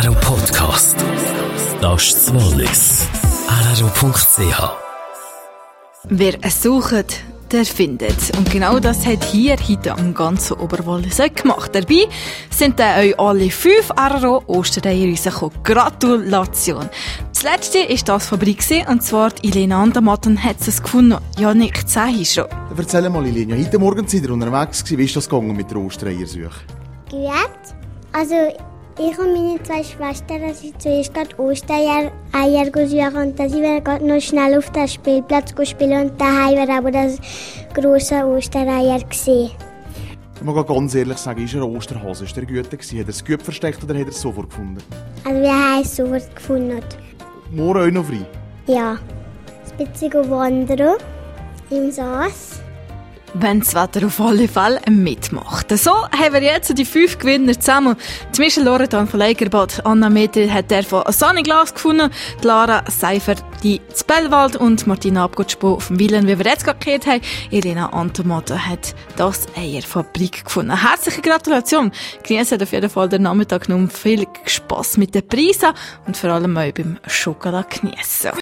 RRO Podcast. Das ist das Wallis. RRO.ch. Wer es sucht, der findet. Und genau das hat hier heute am ganzen Oberwallis gemacht. Dabei sind dann euch alle 5 RRO Ostereier rausgekommen. Gratulation! Das letzte war das von Bri, und zwar die Ilena Andermatten hat es gefunden. Janik, zeig schon. Erzähl mal, Ilena, heute Morgen seid ihr unterwegs gewesen. Wie ist das gegangen mit der Ostereiersuche? Gut. Also, ich und meine 2 Schwestern sind zuerst gerade Ostereier suchen und dann sind wir gerade noch schnell auf den Spielplatz spielen und daheim war aber das grosse Ostereier gesehen. Ich muss ganz ehrlich sagen, ist er ein Osterhase? Ist der gut gewesen? Hat er es gut versteckt oder hat er es sofort gefunden? Also wir haben es sofort gefunden. Morgen auch noch frei? Ja. Ein bisschen wandern im Saas. Wenn das Wetter auf alle Fälle mitmacht. So haben wir jetzt die 5 Gewinner zusammen. Die Michelle Loredan von Leigerbad, Anna Meter hat der von Saniglas gefunden, die Lara Seifer die z Bellwald und Martina Abgottspo vom Willen, wie wir jetzt gerade gehört haben. Irina Antomato hat das Eierfabrik gefunden. Herzliche Gratulation! Genießen auf jeden Fall den Nachmittag noch. Viel Spass mit den Preisen und vor allem auch beim Schokolade geniessen.